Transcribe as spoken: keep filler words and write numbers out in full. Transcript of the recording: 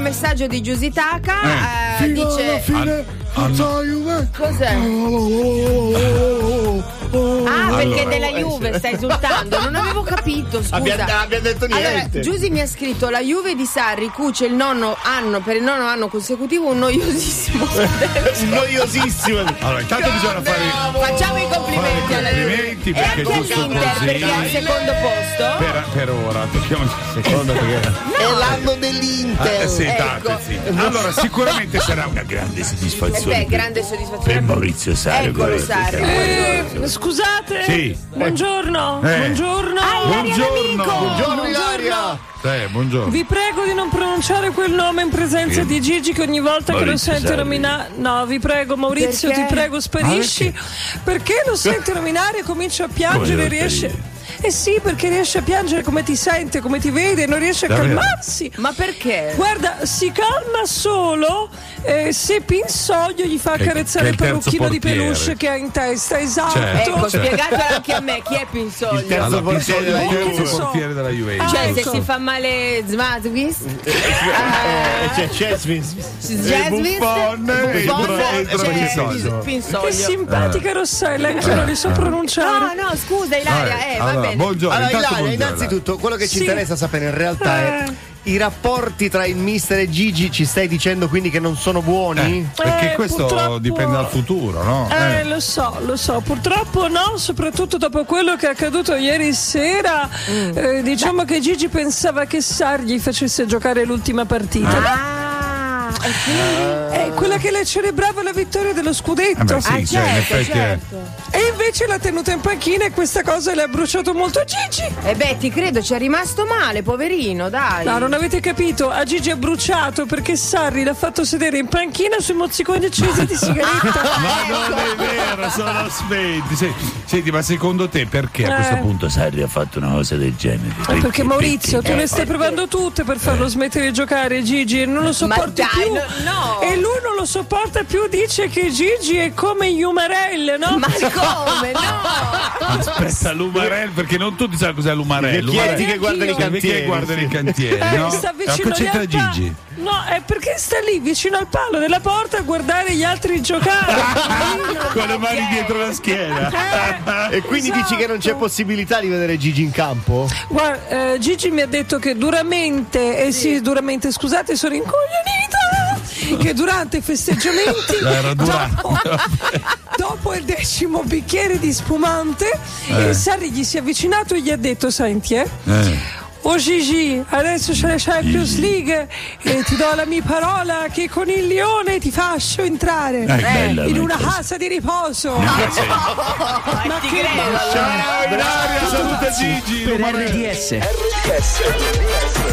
messaggio di Giusy Taka. Eh. Eh, Fino dice. alla fine, forza Juve. Cos'è? Ah, allora, perché della Juve stai esultando. Non avevo capito, scusa. Abbiamo, abbiamo detto niente. Allora, Giusy mi ha scritto: la Juve di Sarri cuce il nonno anno per il nono anno consecutivo un noiosissimo un noiosissimo. Allora, intanto bisogna fare. Facciamo i complimenti alla Juve. Perché e anche giusto all'Inter così. perché è al secondo posto. Per, per ora, tocchiamo secondo perché. No. È l'anno dell'Inter. Ah, sì, Ecco. date, sì. Allora, sicuramente sarà una grande soddisfazione. Eh beh, grande soddisfazione per Maurizio Sarri. Eccolo Sarri. Eh, scusate. Sì. Buongiorno. Eh. Buongiorno. Ah, Ilaria Buongiorno. D'Amico. Buongiorno Ilaria. Eh, buongiorno. Vi prego di non pronunciare quel nome in presenza Sì. di Gigi che ogni volta Maurizio che lo sento Sarri. nominare. No, vi prego Maurizio, Perché? ti prego sparisci. Ah, perché lo sento nominare e comincia a piangere Come e devo riesce. sparire? Eh sì, perché riesce a piangere come ti sente, come ti vede, non riesce a Davvero? calmarsi. Ma perché? Guarda, si calma solo eh, se Pinsoglio gli fa Che- accarezzare che è il il terzo parrucchino di portiere. peluche che ha in testa, esatto. Certo. Ecco, Cioè- spiegatelo anche a me, chi è Il Pinsoglio? terzo Allora, portiere Pinsoglio, della il Juve. terzo portiere della Juventus. Cioè, se ecco. si fa male Zmatwis, Eh, c'è Chesmin. Jasmine, Buffon, Buffon, entra- entra c'è Pinsoglio. Pinsoglio. Che simpatica Rossella, anche io non li so pronunciare. No, no, scusa Ilaria, eh, va allora, bene. buongiorno. Allora, intanto Ilaria, buongiorno. innanzitutto, quello che ci Sì. interessa sapere in realtà è Eh. i rapporti tra il mister e Gigi. Ci stai dicendo quindi che non sono buoni? Eh, perché Eh, questo purtroppo- dipende dal futuro, no? Eh, lo so, lo so, purtroppo no, soprattutto dopo quello che è accaduto ieri sera. Eh, diciamo che Gigi pensava che Sarri gli facesse giocare l'ultima partita. Ah, e quindi? È quella che le celebrava la vittoria dello scudetto. Eh beh, sì, Ah, cioè, in certo, effetti è- certo. E invece l'ha tenuta in panchina e questa cosa le ha bruciato molto a Gigi. E beh, ti credo, ci è rimasto male, poverino, dai. No, non avete capito, a Gigi ha bruciato perché Sarri l'ha fatto sedere in panchina sui mozziconi accesi di sigaretta. Ma non è vero, sono spenti. Senti, senti, ma secondo te perché a Eh. questo punto Sarri ha fatto una cosa del genere? Eh, perché Maurizio, tu perché? le stai provando tutte per farlo smettere di giocare, Gigi, e non lo sopporti dai, più. no, no. E lui non lo sopporta più, dice che Gigi è come Umarell, no? Ma come? No! Aspetta, l'Umarell, perché non tutti sanno cos'è l'Umarell. I vecchietti L'Umarell- che guardano i i vecchi cantieri, che guardano sì. i cantieri, Eh, no? sta Ma vicino cosa c'entra agli alta- Gigi? No, è perché sta lì vicino al palo della porta a guardare gli altri giocare. Con le mani dietro la schiena. E quindi Esatto. dici che non c'è possibilità di vedere Gigi in campo? Guarda, eh, Gigi mi ha detto che duramente, eh sì, duramente, scusate, sono incoglionita, che durante i festeggiamenti, Era durante. dopo, dopo il decimo bicchiere di spumante, Eh. eh. Sarri gli si è avvicinato e gli ha detto, senti, eh, Eh. oh Gigi, adesso c'è la Champions League e ti do la mia parola che con il Lione ti faccio entrare Eh, bella, in ma una cosa- casa di riposo. Ma ti che credo. Ciao, Ilaria, saluta Gigi. Per l'Umarell. R D S.